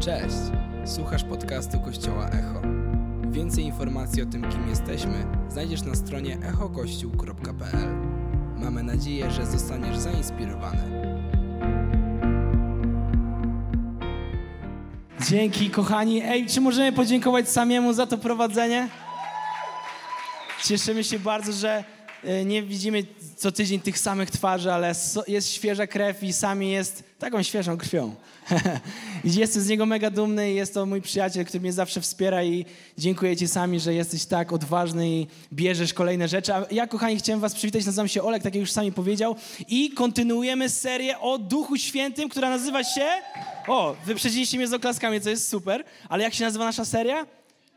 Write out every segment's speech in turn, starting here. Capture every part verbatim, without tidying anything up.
Cześć! Słuchasz podcastu Kościoła Echo. Więcej informacji o tym, kim jesteśmy, znajdziesz na stronie echo kościół kropka p l. Mamy nadzieję, że zostaniesz zainspirowany. Dzięki, kochani. Ej, czy możemy podziękować Samiemu za to prowadzenie? Cieszymy się bardzo, że nie widzimy co tydzień tych samych twarzy, ale jest świeża krew i Sami jest taką świeżą krwią. I jestem z niego mega dumny i jest to mój przyjaciel, który mnie zawsze wspiera i dziękuję Ci, Sami, że jesteś tak odważny i bierzesz kolejne rzeczy. A ja, kochani, chciałem Was przywitać, nazywam się Olek, tak jak już Sami powiedział, i kontynuujemy serię o Duchu Świętym, która nazywa się... O, wyprzedziliście mnie z oklaskami, co jest super, ale jak się nazywa nasza seria?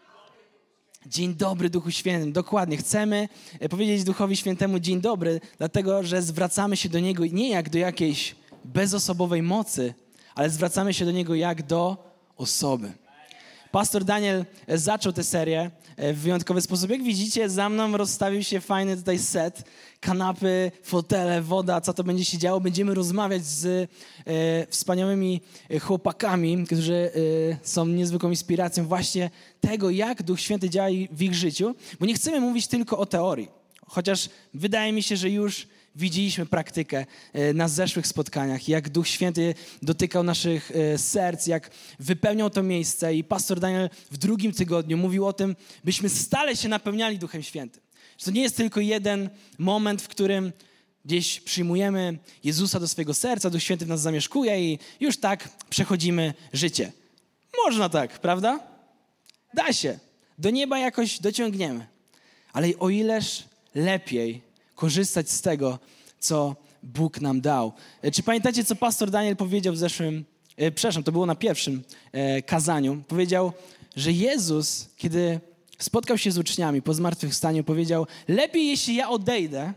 Dzień dobry, Duchu Świętym. Dokładnie. Chcemy powiedzieć Duchowi Świętemu dzień dobry, dlatego że zwracamy się do Niego nie jak do jakiejś bezosobowej mocy, ale zwracamy się do Niego jak do osoby. Pastor Daniel zaczął tę serię w wyjątkowy sposób. Jak widzicie, za mną rozstawił się fajny tutaj set, kanapy, fotele, woda, co to będzie się działo. Będziemy rozmawiać z e, wspaniałymi chłopakami, którzy e, są niezwykłą inspiracją właśnie tego, jak Duch Święty działa w ich życiu, bo nie chcemy mówić tylko o teorii, chociaż wydaje mi się, że już widzieliśmy praktykę na zeszłych spotkaniach, jak Duch Święty dotykał naszych serc, jak wypełniał to miejsce. I pastor Daniel w drugim tygodniu mówił o tym, byśmy stale się napełniali Duchem Świętym. Że to nie jest tylko jeden moment, w którym gdzieś przyjmujemy Jezusa do swojego serca, Duch Święty w nas zamieszkuje i już tak przechodzimy życie. Można tak, prawda? Da się. Do nieba jakoś dociągniemy. Ale o ileż lepiej korzystać z tego, co Bóg nam dał. Czy pamiętacie, co pastor Daniel powiedział w zeszłym, e, przepraszam, to było na pierwszym e, kazaniu. Powiedział, że Jezus, kiedy spotkał się z uczniami po zmartwychwstaniu, powiedział, lepiej jeśli ja odejdę.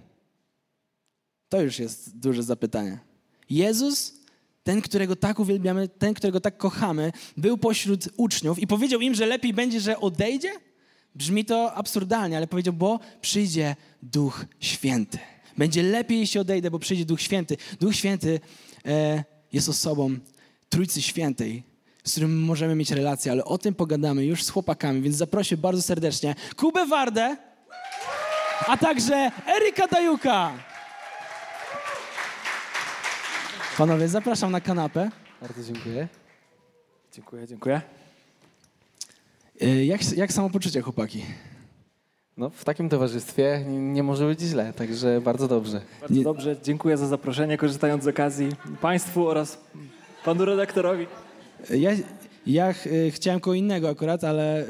To już jest duże zapytanie. Jezus, ten, którego tak uwielbiamy, ten, którego tak kochamy, był pośród uczniów i powiedział im, że lepiej będzie, że odejdzie? Brzmi to absurdalnie, ale powiedział, bo przyjdzie Duch Święty. Będzie lepiej, jeśli odejdę, bo przyjdzie Duch Święty. Duch Święty e, jest osobą Trójcy Świętej, z którym możemy mieć relację, ale o tym pogadamy już z chłopakami, więc zaproszę bardzo serdecznie Kubę Wardę, a także Eryka Dajuka. Panowie, zapraszam na kanapę. Bardzo dziękuję. Dziękuję, dziękuję. Jak, jak samopoczucie, chłopaki? No, w takim towarzystwie nie, nie może być źle, także bardzo dobrze. Bardzo nie... dobrze. Dziękuję za zaproszenie, korzystając z okazji Państwu oraz panu redaktorowi. Ja, ja ch chciałem kogo innego akurat, ale,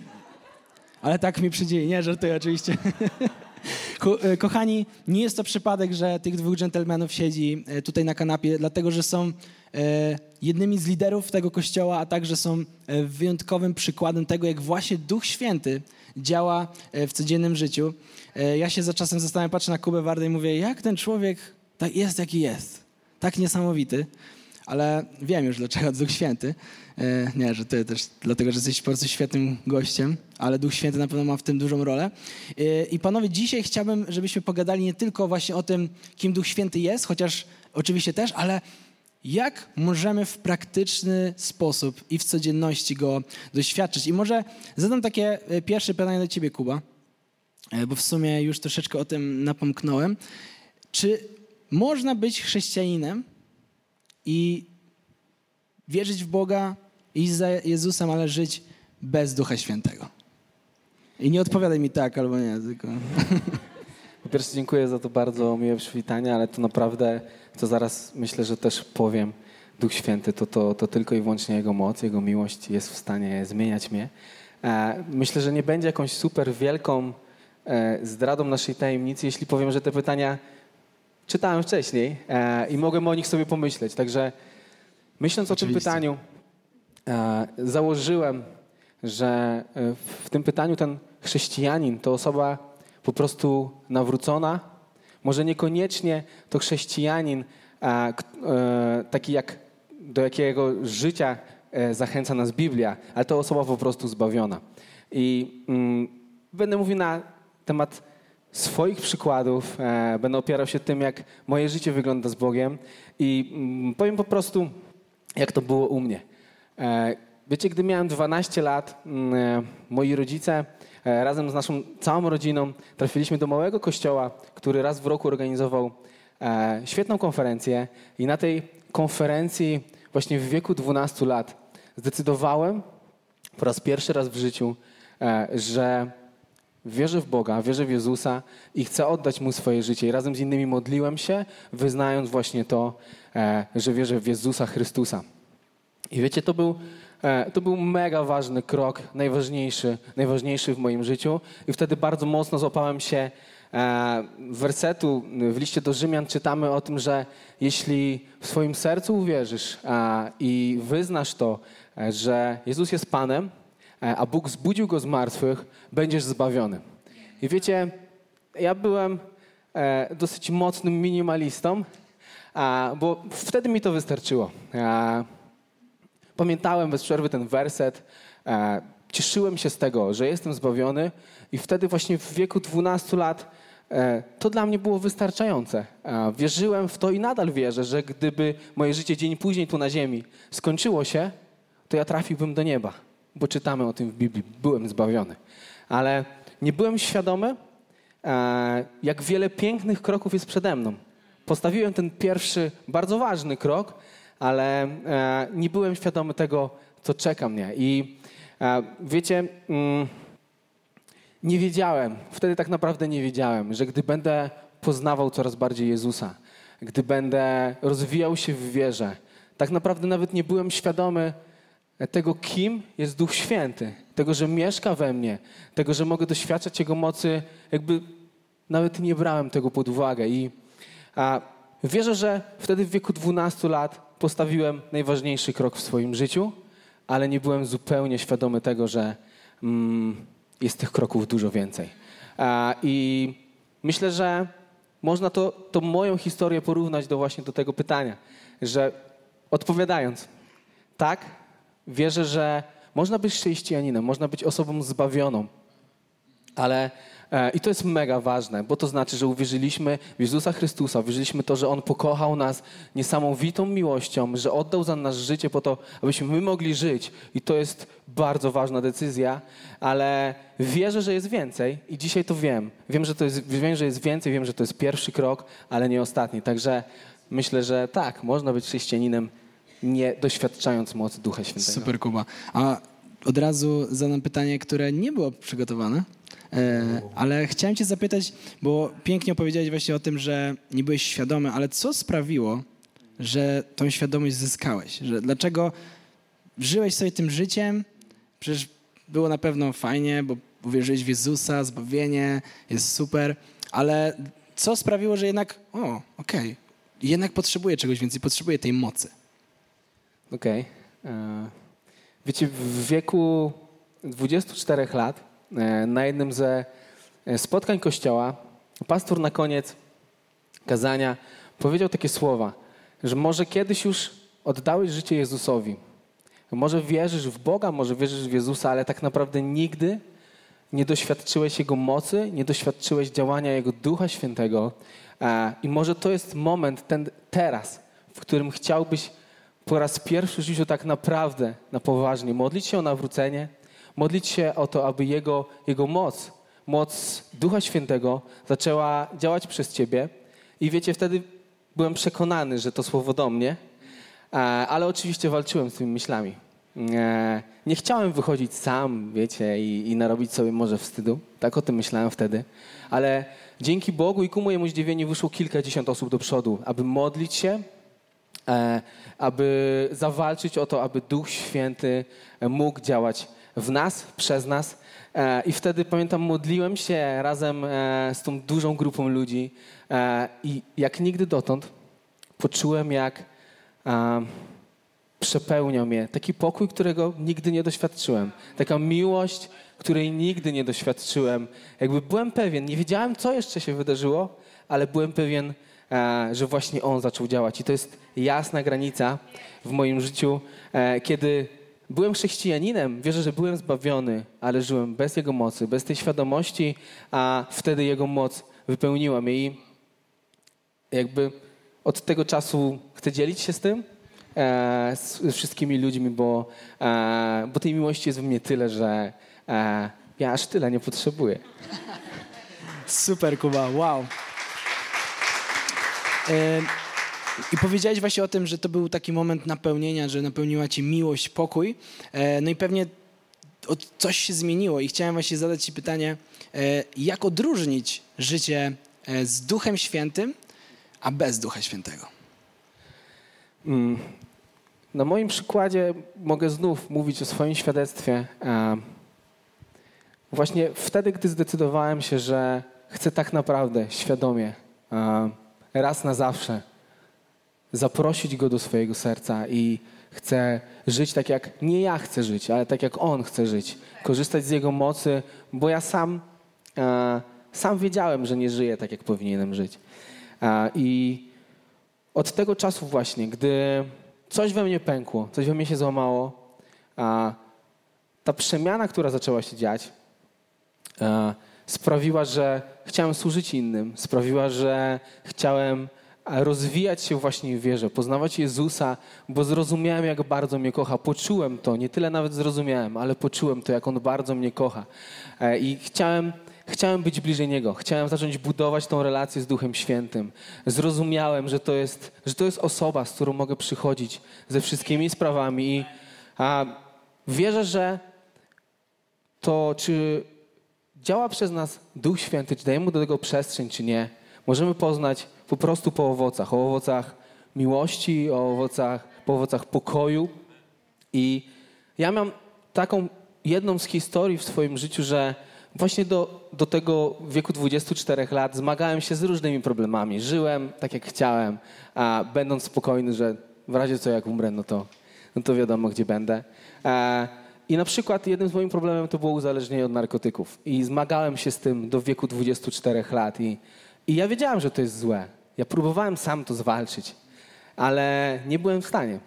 ale tak mi przydzieli. Nie, żartuję oczywiście. Ko kochani, nie jest to przypadek, że tych dwóch dżentelmenów siedzi tutaj na kanapie, dlatego że są e, jednymi z liderów tego kościoła, a także są e, wyjątkowym przykładem tego, jak właśnie Duch Święty działa e, w codziennym życiu. E, ja się za czasem zastanawiam, patrzę na Kubę Wardę i mówię, jak ten człowiek tak jest, jaki jest. Tak niesamowity. Ale wiem już, dlaczego Duch Święty. E, nie, że ty też, dlatego, że jesteś po prostu świetnym gościem, ale Duch Święty na pewno ma w tym dużą rolę. E, I panowie, dzisiaj chciałbym, żebyśmy pogadali nie tylko właśnie o tym, kim Duch Święty jest, chociaż oczywiście też, ale jak możemy w praktyczny sposób i w codzienności go doświadczyć. I może zadam takie pierwsze pytanie do ciebie, Kuba, e, bo w sumie już troszeczkę o tym napomknąłem. Czy można być chrześcijaninem i wierzyć w Boga, iść za Jezusem, ale żyć bez Ducha Świętego? I nie odpowiadaj mi tak albo nie, tylko... Po pierwsze dziękuję za to bardzo miłe przywitanie, ale to naprawdę, to zaraz myślę, że też powiem, Duch Święty to, to, to tylko i wyłącznie Jego moc, Jego miłość jest w stanie zmieniać mnie. E, myślę, że nie będzie jakąś super wielką e, zdradą naszej tajemnicy, jeśli powiem, że te pytania czytałem wcześniej e, i mogłem o nich sobie pomyśleć. Także myśląc Oczywiście. o tym pytaniu, e, założyłem, że w tym pytaniu ten chrześcijanin to osoba po prostu nawrócona. Może niekoniecznie to chrześcijanin e, e, taki jak do jakiego życia e, zachęca nas Biblia, ale to osoba po prostu zbawiona. I mm, będę mówił na temat swoich przykładów, e, będę opierał się tym, jak moje życie wygląda z Bogiem i mm, powiem po prostu, jak to było u mnie. E, wiecie, gdy miałem dwanaście lat, moi rodzice razem z naszą całą rodziną trafiliśmy do małego kościoła, który raz w roku organizował świetną konferencję i na tej konferencji właśnie w wieku dwunastu lat zdecydowałem po raz pierwszy raz w życiu, że wierzę w Boga, wierzę w Jezusa i chcę oddać Mu swoje życie. I razem z innymi modliłem się, wyznając właśnie to, że wierzę w Jezusa Chrystusa. I wiecie, to był, to był mega ważny krok, najważniejszy, najważniejszy w moim życiu. I wtedy bardzo mocno złapałem się wersetu. W liście do Rzymian czytamy o tym, że jeśli w swoim sercu uwierzysz i wyznasz to, że Jezus jest Panem, a Bóg zbudził Go z martwych, będziesz zbawiony. I wiecie, ja byłem dosyć mocnym minimalistą, bo wtedy mi to wystarczyło. Pamiętałem bez przerwy ten werset, cieszyłem się z tego, że jestem zbawiony i wtedy właśnie w wieku dwunastu lat to dla mnie było wystarczające. Wierzyłem w to i nadal wierzę, że gdyby moje życie dzień później tu na ziemi skończyło się, to ja trafiłbym do nieba, bo czytamy o tym w Biblii, byłem zbawiony. Ale nie byłem świadomy, jak wiele pięknych kroków jest przede mną. Postawiłem ten pierwszy, bardzo ważny krok, ale nie byłem świadomy tego, co czeka mnie. I wiecie, nie wiedziałem, wtedy tak naprawdę nie wiedziałem, że gdy będę poznawał coraz bardziej Jezusa, gdy będę rozwijał się w wierze, tak naprawdę nawet nie byłem świadomy tego, kim jest Duch Święty, tego, że mieszka we mnie, tego, że mogę doświadczać Jego mocy, jakby nawet nie brałem tego pod uwagę. I a, wierzę, że wtedy w wieku dwunastu lat postawiłem najważniejszy krok w swoim życiu, ale nie byłem zupełnie świadomy tego, że mm, jest tych kroków dużo więcej. A, I myślę, że można to, to moją historię porównać do właśnie do tego pytania, że odpowiadając, tak, wierzę, że można być chrześcijaninem, można być osobą zbawioną, ale e, i to jest mega ważne, bo to znaczy, że uwierzyliśmy w Jezusa Chrystusa, uwierzyliśmy to, że On pokochał nas niesamowitą miłością, że oddał za nas życie po to, abyśmy my mogli żyć i to jest bardzo ważna decyzja, ale wierzę, że jest więcej i dzisiaj to wiem. Wiem, że to jest, wiem, że jest więcej, wiem, że to jest pierwszy krok, ale nie ostatni. Także myślę, że tak, można być chrześcijaninem, nie doświadczając mocy Ducha Świętego. Super, Kuba. A od razu zadam pytanie, które nie było przygotowane, e, ale chciałem cię zapytać, bo pięknie opowiedziałeś właśnie o tym, że nie byłeś świadomy, ale co sprawiło, że tą świadomość zyskałeś? Że dlaczego żyłeś sobie tym życiem? Przecież było na pewno fajnie, bo uwierzyłeś w Jezusa, zbawienie, jest super, ale co sprawiło, że jednak, o, okej, okay, jednak potrzebuję czegoś więcej, potrzebuję tej mocy? Okej. Okay. Wiecie, w wieku dwudziestu czterech lat na jednym ze spotkań kościoła pastor na koniec kazania powiedział takie słowa, że może kiedyś już oddałeś życie Jezusowi. Może wierzysz w Boga, może wierzysz w Jezusa, ale tak naprawdę nigdy nie doświadczyłeś Jego mocy, nie doświadczyłeś działania Jego Ducha Świętego. I może to jest moment, ten teraz, w którym chciałbyś po raz pierwszy w życiu tak naprawdę, na poważnie modlić się o nawrócenie, modlić się o to, aby Jego, Jego moc, moc Ducha Świętego zaczęła działać przez ciebie. I wiecie, wtedy byłem przekonany, że to słowo do mnie, ale oczywiście walczyłem z tymi myślami. Nie chciałem wychodzić sam, wiecie, i, i narobić sobie może wstydu. Tak o tym myślałem wtedy. Ale dzięki Bogu i ku mojemu zdziwieniu wyszło kilkadziesiąt osób do przodu, aby modlić się, aby zawalczyć o to, aby Duch Święty mógł działać w nas, przez nas. I wtedy, pamiętam, modliłem się razem z tą dużą grupą ludzi i jak nigdy dotąd poczułem, jak przepełniał mnie taki pokój, którego nigdy nie doświadczyłem. Taka miłość, której nigdy nie doświadczyłem. Jakby byłem pewien, nie wiedziałem, co jeszcze się wydarzyło, ale byłem pewien, że właśnie On zaczął działać. I to jest jasna granica w moim życiu, kiedy byłem chrześcijaninem, wierzę, że byłem zbawiony, ale żyłem bez Jego mocy, bez tej świadomości, a wtedy Jego moc wypełniła mnie. I jakby od tego czasu chcę dzielić się z tym. e, z wszystkimi ludźmi, bo, e, bo tej miłości jest w mnie tyle, że e, ja aż tyle nie potrzebuję. Super, Kuba, wow. E, I powiedziałeś właśnie o tym, że to był taki moment napełnienia, że napełniła cię miłość, pokój. E, no i pewnie od, coś się zmieniło i chciałem właśnie zadać ci pytanie, e, jak odróżnić życie e, z Duchem Świętym, a bez Ducha Świętego? Mm. Na moim przykładzie mogę znów mówić o swoim świadectwie. E, właśnie wtedy, gdy zdecydowałem się, że chcę tak naprawdę świadomie, e, raz na zawsze zaprosić Go do swojego serca i chcę żyć tak, jak nie ja chcę żyć, ale tak, jak On chce żyć. Korzystać z Jego mocy, bo ja sam, e, sam wiedziałem, że nie żyję tak, jak powinienem żyć. E, I od tego czasu właśnie, gdy coś we mnie pękło, coś we mnie się złamało, a ta przemiana, która zaczęła się dziać, e, sprawiła, że chciałem służyć innym, sprawiła, że chciałem rozwijać się właśnie w wierze, poznawać Jezusa, bo zrozumiałem, jak bardzo mnie kocha. Poczułem to, nie tyle nawet zrozumiałem, ale poczułem to, jak On bardzo mnie kocha. E, I chciałem, chciałem być bliżej Niego. Chciałem zacząć budować tą relację z Duchem Świętym. Zrozumiałem, że to jest, że to jest osoba, z którą mogę przychodzić ze wszystkimi sprawami. I a, wierzę, że to, czy działa przez nas Duch Święty, czy dajemy do tego przestrzeń, czy nie, możemy poznać po prostu po owocach. O owocach miłości, o owocach, po owocach pokoju. I ja mam taką jedną z historii w swoim życiu, że właśnie do, do tego wieku dwudziestu czterech lat zmagałem się z różnymi problemami. Żyłem tak, jak chciałem, a będąc spokojny, że w razie co jak umrę, no to, no to wiadomo, gdzie będę. E, I na przykład jednym z moich problemów to było uzależnienie od narkotyków. I zmagałem się z tym do wieku dwudziestu czterech lat. I, i ja wiedziałem, że to jest złe. Ja próbowałem sam to zwalczyć, ale nie byłem w stanie.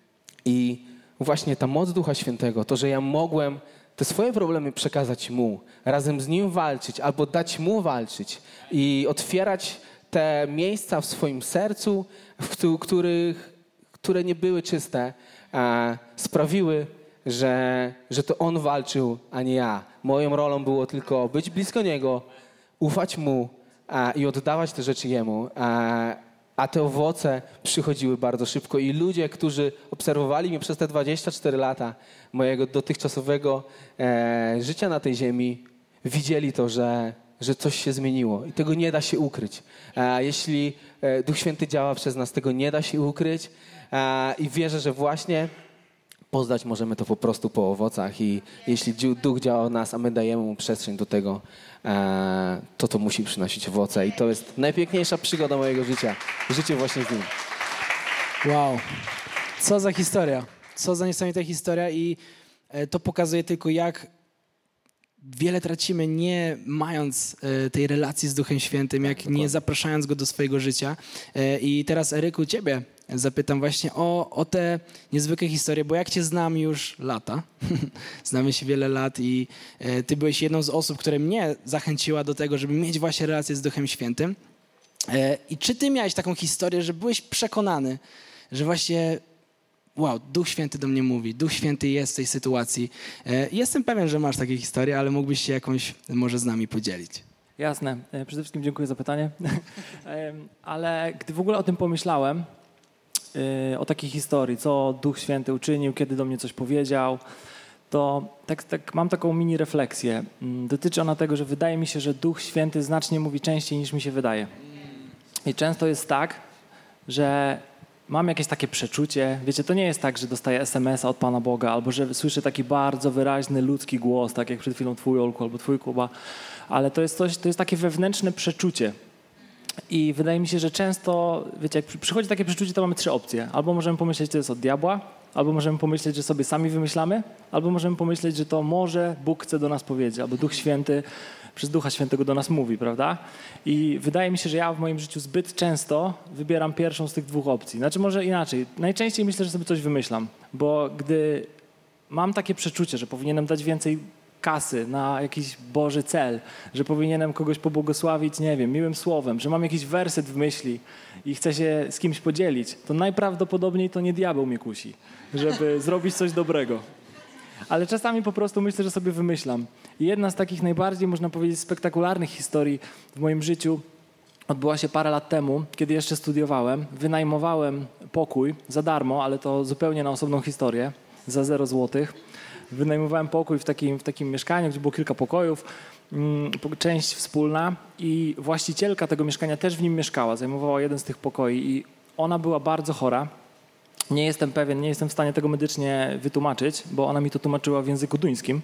I właśnie ta moc Ducha Świętego, to, że ja mogłem te swoje problemy przekazać Mu, razem z Nim walczyć albo dać Mu walczyć i otwierać te miejsca w swoim sercu, w których, które nie były czyste, sprawiły, że, że to On walczył, a nie ja. Moją rolą było tylko być blisko Niego, ufać Mu a, i oddawać te rzeczy Jemu. A, a te owoce przychodziły bardzo szybko i ludzie, którzy obserwowali mnie przez te dwadzieścia cztery lata mojego dotychczasowego e, życia na tej ziemi, widzieli to, że, że coś się zmieniło i tego nie da się ukryć. E, jeśli e, Duch Święty działa przez nas, tego nie da się ukryć e, i wierzę, że właśnie poznać możemy to po prostu po owocach i jeśli Duch działa w nas, a my dajemy Mu przestrzeń do tego, e, to to musi przynosić owoce i to jest najpiękniejsza przygoda mojego życia. Życie właśnie z Nim. Wow, co za historia, co za niesamowita historia i e, to pokazuje tylko, jak wiele tracimy nie mając e, tej relacji z Duchem Świętym, jak nie zapraszając Go do swojego życia. E, I teraz, Eryku, ciebie zapytam właśnie o, o te niezwykłe historie, bo jak cię znam już lata, znamy się wiele lat i e, ty byłeś jedną z osób, która mnie zachęciła do tego, żeby mieć właśnie relację z Duchem Świętym. E, I czy ty miałeś taką historię, że byłeś przekonany, że właśnie wow, Duch Święty do mnie mówi, Duch Święty jest w tej sytuacji. E, jestem pewien, że masz takie historie, ale mógłbyś się jakąś może z nami podzielić. Jasne. Przede wszystkim dziękuję za pytanie. Ale gdy w ogóle o tym pomyślałem, o takiej historii, co Duch Święty uczynił, kiedy do mnie coś powiedział, to tak, tak mam taką mini refleksję. Dotyczy ona tego, że wydaje mi się, że Duch Święty znacznie mówi częściej niż mi się wydaje. I często jest tak, że mam jakieś takie przeczucie, wiecie, to nie jest tak, że dostaję es em es a od Pana Boga, albo że słyszę taki bardzo wyraźny ludzki głos, tak jak przed chwilą twój, Olku, albo twój, Kuba, ale to jest coś, to jest takie wewnętrzne przeczucie. I wydaje mi się, że często, wiecie, jak przychodzi takie przeczucie, to mamy trzy opcje. Albo możemy pomyśleć, że to jest od diabła, albo możemy pomyśleć, że sobie sami wymyślamy, albo możemy pomyśleć, że to może Bóg chce do nas powiedzieć, albo Duch Święty przez Ducha Świętego do nas mówi, prawda? I wydaje mi się, że ja w moim życiu zbyt często wybieram pierwszą z tych dwóch opcji. Znaczy może inaczej. Najczęściej myślę, że sobie coś wymyślam, bo gdy mam takie przeczucie, że powinienem dać więcej kasy, na jakiś Boży cel, że powinienem kogoś pobłogosławić, nie wiem, miłym słowem, że mam jakiś werset w myśli i chcę się z kimś podzielić, to najprawdopodobniej to nie diabeł mnie kusi, żeby zrobić coś dobrego. Ale czasami po prostu myślę, że sobie wymyślam. I jedna z takich najbardziej, można powiedzieć, spektakularnych historii w moim życiu odbyła się parę lat temu, kiedy jeszcze studiowałem. Wynajmowałem pokój za darmo, ale to zupełnie na osobną historię, za zero złotych. Wynajmowałem pokój w takim, w takim mieszkaniu, gdzie było kilka pokojów, część wspólna i właścicielka tego mieszkania też w nim mieszkała, zajmowała jeden z tych pokoi i ona była bardzo chora. Nie jestem pewien, nie jestem w stanie tego medycznie wytłumaczyć, bo ona mi to tłumaczyła w języku duńskim.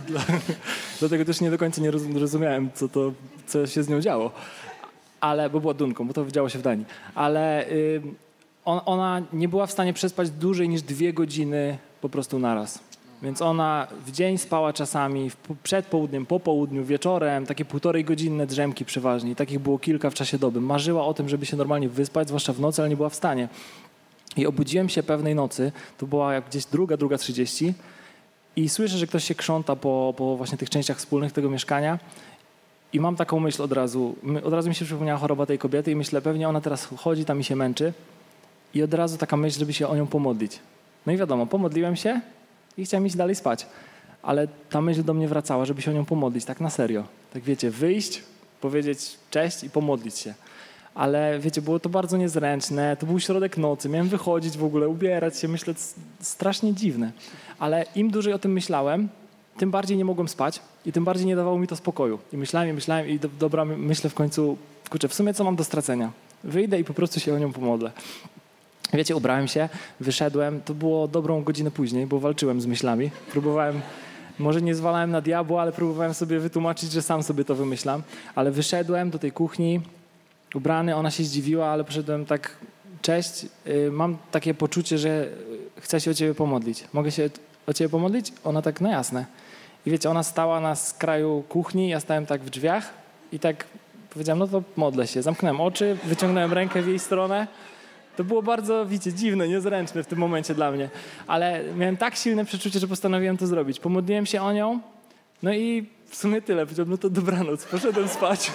Dlatego też nie do końca nie rozumiałem, co, to, co się z nią działo. Ale, bo była Dunką, bo to działo się w Danii. Ale y, on, ona nie była w stanie przespać dłużej niż dwie godziny po prostu naraz. Więc ona w dzień spała czasami, w, przed południem, po południu, wieczorem, takie półtorej godzinne drzemki przeważnie. I takich było kilka w czasie doby. Marzyła o tym, żeby się normalnie wyspać, zwłaszcza w nocy, ale nie była w stanie. I obudziłem się pewnej nocy, to była jak gdzieś druga, druga trzydzieści i słyszę, że ktoś się krząta po, po właśnie tych częściach wspólnych tego mieszkania i mam taką myśl od razu, od razu mi się przypomniała choroba tej kobiety i myślę, pewnie ona teraz chodzi tam i się męczy i od razu taka myśl, żeby się o nią pomodlić. No i wiadomo, pomodliłem się i chciałem iść dalej spać, ale ta myśl do mnie wracała, żeby się o nią pomodlić, tak na serio. Tak wiecie, wyjść, powiedzieć cześć i pomodlić się. Ale wiecie, było to bardzo niezręczne, to był środek nocy, miałem wychodzić w ogóle, ubierać się, myślę, strasznie dziwne. Ale im dłużej o tym myślałem, tym bardziej nie mogłem spać i tym bardziej nie dawało mi to spokoju. I myślałem, i myślałem i do, dobra, myślę w końcu, kurczę, w sumie co mam do stracenia? Wyjdę i po prostu się o nią pomodlę. Wiecie, ubrałem się, wyszedłem, to było dobrą godzinę później, bo walczyłem z myślami, próbowałem... Może nie zwalałem na diabła, ale próbowałem sobie wytłumaczyć, że sam sobie to wymyślam. Ale wyszedłem do tej kuchni, ubrany, ona się zdziwiła, ale poszedłem tak, cześć, yy, mam takie poczucie, że chcę się o ciebie pomodlić. Mogę się o ciebie pomodlić? Ona tak, no jasne. I wiecie, ona stała na skraju kuchni, ja stałem tak w drzwiach i tak powiedziałem, no to modlę się. Zamknąłem oczy, wyciągnąłem rękę w jej stronę. To było bardzo, wiecie, dziwne, niezręczne w tym momencie dla mnie. Ale miałem tak silne przeczucie, że postanowiłem to zrobić. Pomodliłem się o nią, no i w sumie tyle. Powiedziałem, no to dobranoc, poszedłem spać.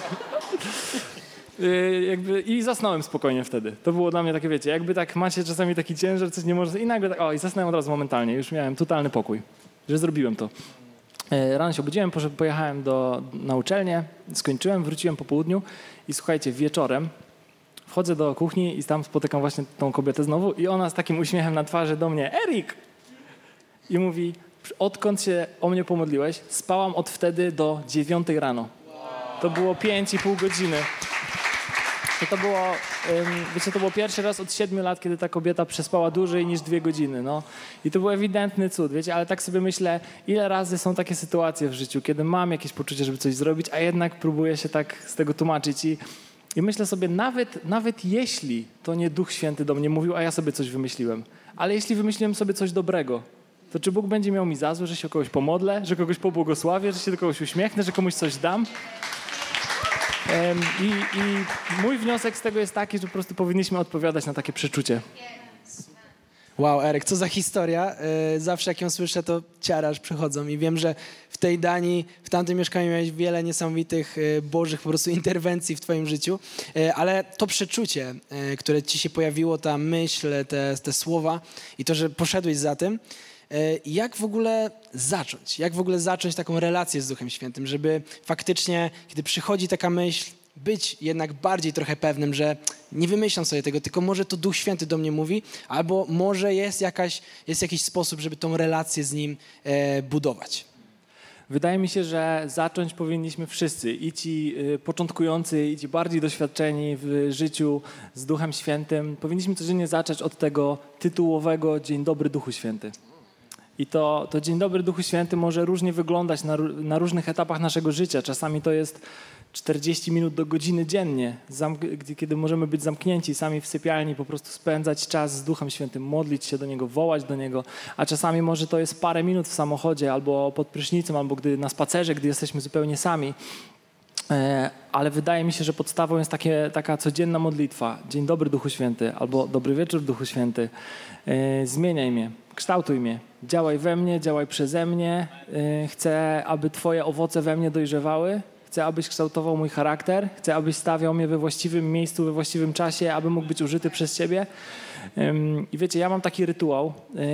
Jakby i zasnąłem spokojnie wtedy. To było dla mnie takie, wiecie, jakby tak macie czasami taki ciężar, coś nie może i nagle tak, o i zasnąłem od razu momentalnie, już miałem totalny pokój, że zrobiłem to. Rano się obudziłem, pojechałem do, na uczelnię, skończyłem, wróciłem po południu i słuchajcie, wieczorem wchodzę do kuchni i tam spotykam właśnie tą kobietę znowu i ona z takim uśmiechem na twarzy do mnie, Erik! I mówi, odkąd się o mnie pomodliłeś, spałam od wtedy do dziewiątej rano. To było pięć i pół godziny. I to było, wiecie, to było pierwszy raz od siedmiu lat, kiedy ta kobieta przespała dłużej niż dwie godziny. No. I to był ewidentny cud, wiecie, ale tak sobie myślę, ile razy są takie sytuacje w życiu, kiedy mam jakieś poczucie, żeby coś zrobić, a jednak próbuję się tak z tego tłumaczyć. I, i myślę sobie, nawet, nawet jeśli to nie Duch Święty do mnie mówił, a ja sobie coś wymyśliłem, ale jeśli wymyśliłem sobie coś dobrego, to czy Bóg będzie miał mi za złe, że się o kogoś pomodlę, że kogoś pobłogosławię, że się do kogoś uśmiechnę, że komuś coś dam? I, I mój wniosek z tego jest taki, że po prostu powinniśmy odpowiadać na takie przeczucie. Wow, Eryk, co za historia. Zawsze jak ją słyszę, to ciara aż przychodzą i wiem, że w tej Danii, w tamtym mieszkaniu miałeś wiele niesamowitych bożych po prostu interwencji w twoim życiu, ale to przeczucie, które ci się pojawiło, ta myśl, te, te słowa i to, że poszedłeś za tym, jak w ogóle zacząć? Jak w ogóle zacząć taką relację z Duchem Świętym, żeby faktycznie, kiedy przychodzi taka myśl, być jednak bardziej trochę pewnym, że nie wymyślam sobie tego, tylko może to Duch Święty do mnie mówi, albo może jest, jakaś, jest jakiś sposób, żeby tą relację z Nim e, budować. Wydaje mi się, że zacząć powinniśmy wszyscy, i ci y, początkujący, i ci bardziej doświadczeni w życiu z Duchem Świętym. Powinniśmy codziennie zacząć od tego tytułowego Dzień dobry Duchu Święty. I to, to Dzień dobry Duchu Święty może różnie wyglądać na, na różnych etapach naszego życia. Czasami to jest czterdzieści minut do godziny dziennie, zamk- kiedy możemy być zamknięci sami w sypialni, po prostu spędzać czas z Duchem Świętym, modlić się do Niego, wołać do Niego. A czasami może to jest parę minut w samochodzie, albo pod prysznicem, albo gdy na spacerze, gdy jesteśmy zupełnie sami. ale wydaje mi się, że podstawą jest takie, taka codzienna modlitwa. Dzień dobry Duchu Święty albo dobry wieczór Duchu Święty. Zmieniaj mnie, kształtuj mnie, działaj we mnie, działaj przeze mnie. Chcę, aby Twoje owoce we mnie dojrzewały. Chcę, abyś kształtował mój charakter. Chcę, abyś stawiał mnie we właściwym miejscu, we właściwym czasie, aby mógł być użyty przez Ciebie. I wiecie, ja mam taki rytuał.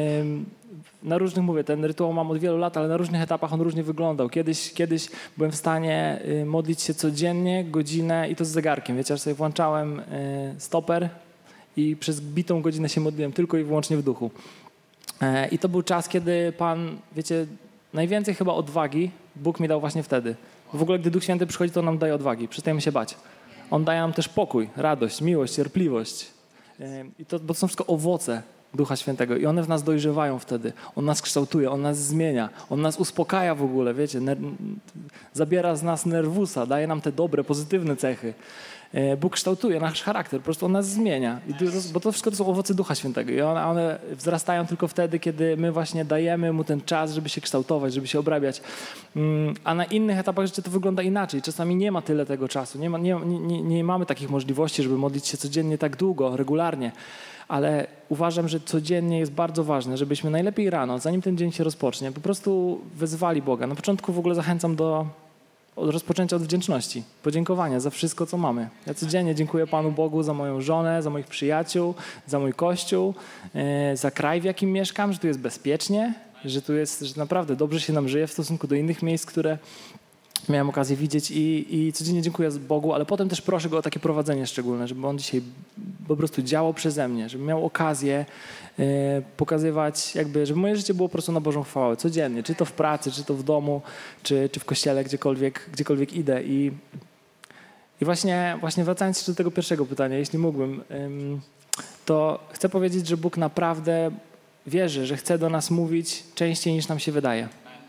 Na różnych, mówię, ten rytuał mam od wielu lat, ale na różnych etapach on różnie wyglądał. Kiedyś, kiedyś byłem w stanie modlić się codziennie, godzinę i to z zegarkiem. Wiecie, aż sobie włączałem stoper i przez bitą godzinę się modliłem tylko i wyłącznie w duchu. I to był czas, kiedy Pan, wiecie, najwięcej chyba odwagi Bóg mi dał właśnie wtedy. W ogóle, gdy Duch Święty przychodzi, to on nam daje odwagi. Przestajemy się bać. On daje nam też pokój, radość, miłość, cierpliwość. I to, bo to są wszystko owoce Ducha Świętego i one w nas dojrzewają wtedy. On nas kształtuje, on nas zmienia, on nas uspokaja w ogóle, wiecie, ner- zabiera z nas nerwusa, daje nam te dobre, pozytywne cechy. Bóg kształtuje nasz charakter, po prostu on nas zmienia. I to, bo to wszystko to są owoce Ducha Świętego i one, one wzrastają tylko wtedy, kiedy my właśnie dajemy mu ten czas, żeby się kształtować, żeby się obrabiać. A na innych etapach życia to wygląda inaczej. Czasami nie ma tyle tego czasu, nie, ma, nie, nie, nie mamy takich możliwości, żeby modlić się codziennie tak długo, regularnie. Ale uważam, że codziennie jest bardzo ważne, żebyśmy najlepiej rano, zanim ten dzień się rozpocznie, po prostu wezwali Boga. Na początku w ogóle zachęcam do od rozpoczęcia od wdzięczności, podziękowania za wszystko, co mamy. Ja codziennie dziękuję Panu Bogu za moją żonę, za moich przyjaciół, za mój kościół, yy, za kraj, w jakim mieszkam, że tu jest bezpiecznie, że tu jest, że naprawdę dobrze się nam żyje w stosunku do innych miejsc, które miałem okazję widzieć i, i codziennie dziękuję Bogu, ale potem też proszę Go o takie prowadzenie szczególne, żeby On dzisiaj po prostu działał przeze mnie, żeby miał okazję y, pokazywać, jakby, żeby moje życie było po prostu na Bożą chwałę, codziennie, czy to w pracy, czy to w domu, czy, czy w kościele, gdziekolwiek, gdziekolwiek idę. I, i właśnie, właśnie wracając jeszcze do tego pierwszego pytania, jeśli mógłbym, ym, to chcę powiedzieć, że Bóg naprawdę wierzy, że chce do nas mówić częściej niż nam się wydaje.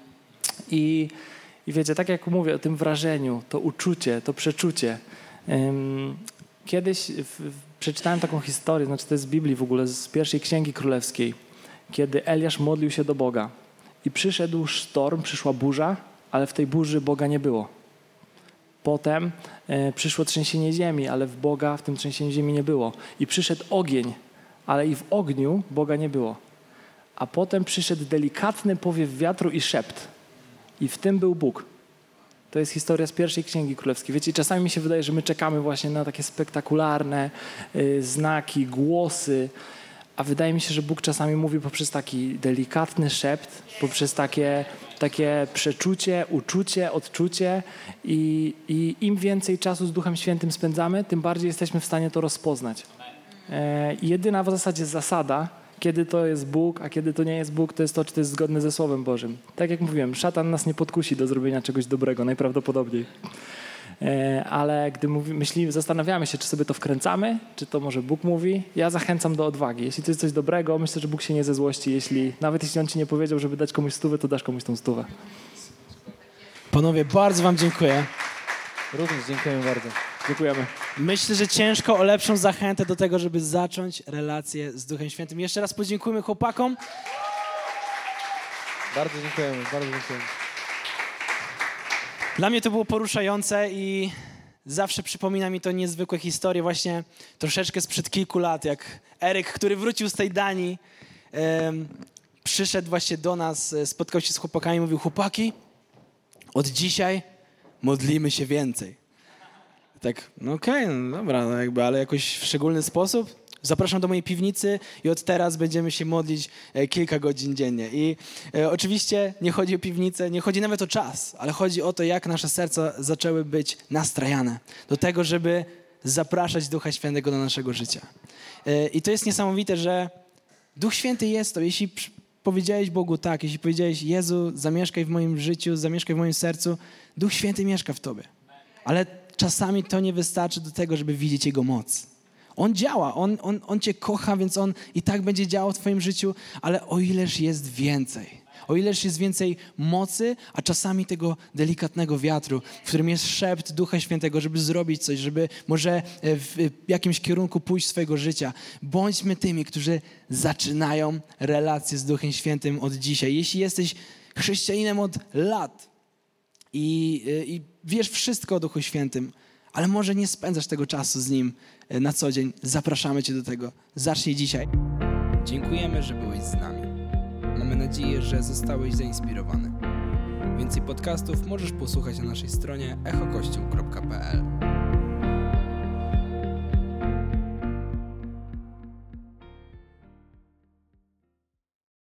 I I wiecie, tak jak mówię o tym wrażeniu, to uczucie, to przeczucie. Um, kiedyś w, w, przeczytałem taką historię, znaczy to jest z Biblii w ogóle, z pierwszej Księgi Królewskiej, kiedy Eliasz modlił się do Boga i przyszedł sztorm, przyszła burza, ale w tej burzy Boga nie było. Potem e, przyszło trzęsienie ziemi, ale w Boga w tym trzęsieniu ziemi nie było. I przyszedł ogień, ale i w ogniu Boga nie było. A potem przyszedł delikatny powiew wiatru i szept. I w tym był Bóg. To jest historia z pierwszej Księgi Królewskiej. Wiecie, czasami mi się wydaje, że my czekamy właśnie na takie spektakularne y, znaki, głosy, a wydaje mi się, że Bóg czasami mówi poprzez taki delikatny szept, poprzez takie, takie przeczucie, uczucie, odczucie i, i im więcej czasu z Duchem Świętym spędzamy, tym bardziej jesteśmy w stanie to rozpoznać. E, jedyna w zasadzie zasada, kiedy to jest Bóg, a kiedy to nie jest Bóg, to jest to, czy to jest zgodne ze Słowem Bożym. Tak jak mówiłem, szatan nas nie podkusi do zrobienia czegoś dobrego, najprawdopodobniej. E, ale gdy mówi, myśli, zastanawiamy się, czy sobie to wkręcamy, czy to może Bóg mówi, ja zachęcam do odwagi. Jeśli to jest coś dobrego, myślę, że Bóg się nie zezłości. Jeśli, nawet jeśli On ci nie powiedział, żeby dać komuś stówę, to dasz komuś tą stówę. Panowie, bardzo wam dziękuję. Również dziękujemy bardzo. Dziękujemy. Myślę, że ciężko o lepszą zachętę do tego, żeby zacząć relację z Duchem Świętym. Jeszcze raz podziękujmy chłopakom. Bardzo dziękujemy, bardzo dziękujemy. Dla mnie to było poruszające i zawsze przypomina mi to niezwykłe historie właśnie troszeczkę sprzed kilku lat, jak Eryk, który wrócił z tej Danii, um, przyszedł właśnie do nas, spotkał się z chłopakami i mówił: chłopaki, od dzisiaj modlimy się więcej. Tak, no okej, okay, no dobra, no jakby, ale jakoś w szczególny sposób. Zapraszam do mojej piwnicy i od teraz będziemy się modlić e, kilka godzin dziennie. I e, oczywiście nie chodzi o piwnicę, nie chodzi nawet o czas, ale chodzi o to, jak nasze serca zaczęły być nastrajane do tego, żeby zapraszać Ducha Świętego do naszego życia. E, I to jest niesamowite, że Duch Święty jest to, jeśli przy, powiedziałeś Bogu tak, jeśli powiedziałeś: Jezu, zamieszkaj w moim życiu, zamieszkaj w moim sercu, Duch Święty mieszka w tobie. Ale czasami to nie wystarczy do tego, żeby widzieć Jego moc. On działa, on, on, on cię kocha, więc On i tak będzie działał w twoim życiu, ale o ileż jest więcej. O ileż jest więcej mocy, a czasami tego delikatnego wiatru, w którym jest szept Ducha Świętego, żeby zrobić coś, żeby może w jakimś kierunku pójść swojego życia. Bądźmy tymi, którzy zaczynają relację z Duchem Świętym od dzisiaj. Jeśli jesteś chrześcijaninem od lat, i, i wiesz wszystko o Duchu Świętym, ale może nie spędzasz tego czasu z Nim na co dzień. Zapraszamy Cię do tego. Zacznij dzisiaj. Dziękujemy, że byłeś z nami. Mamy nadzieję, że zostałeś zainspirowany. Więcej podcastów możesz posłuchać na naszej stronie echo kościół kropka p l.